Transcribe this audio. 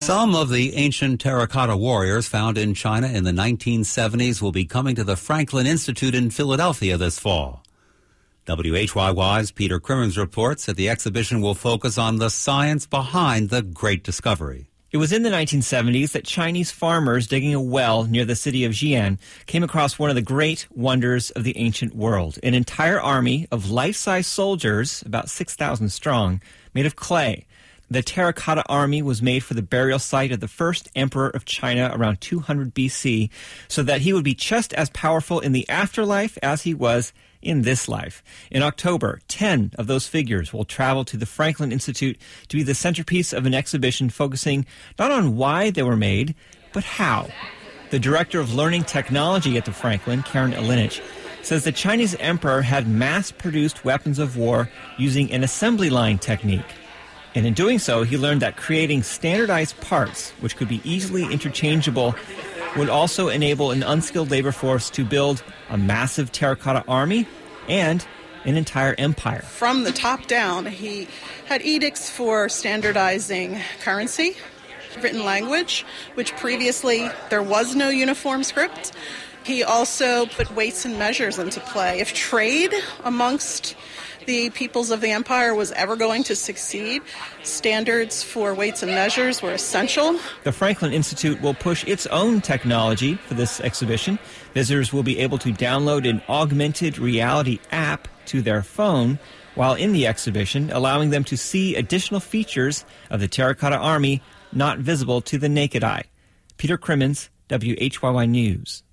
Some of the ancient terracotta warriors found in China in the 1970s will be coming to the Franklin Institute in Philadelphia this fall. WHYY's Peter Crimmins reports that the exhibition will focus on the science behind the great discovery. It was in the 1970s that Chinese farmers digging a well near the city of Xi'an came across one of the great wonders of the ancient world, an entire army of life-size soldiers, about 6,000 strong, made of clay. The terracotta army was made for the burial site of the first emperor of China around 200 BC, so that he would be just as powerful in the afterlife as he was in this life. In October, 10 of those figures will travel to the Franklin Institute to be the centerpiece of an exhibition focusing not on why they were made, but how. The director of learning technology at the Franklin, Karen Ilinich, says the Chinese emperor had mass-produced weapons of war using an assembly line technique. And in doing so, he learned that creating standardized parts, which could be easily interchangeable, would also enable an unskilled labor force to build a massive terracotta army and an entire empire. From the top down, he had edicts for standardizing currency, written language, which previously there was no uniform script. He also put weights and measures into play. If trade amongst the peoples of the empire was ever going to succeed, standards for weights and measures were essential. The Franklin Institute will push its own technology for this exhibition. Visitors will be able to download an augmented reality app to their phone while in the exhibition, allowing them to see additional features of the terracotta army not visible to the naked eye. Peter Crimmins, WHYY News.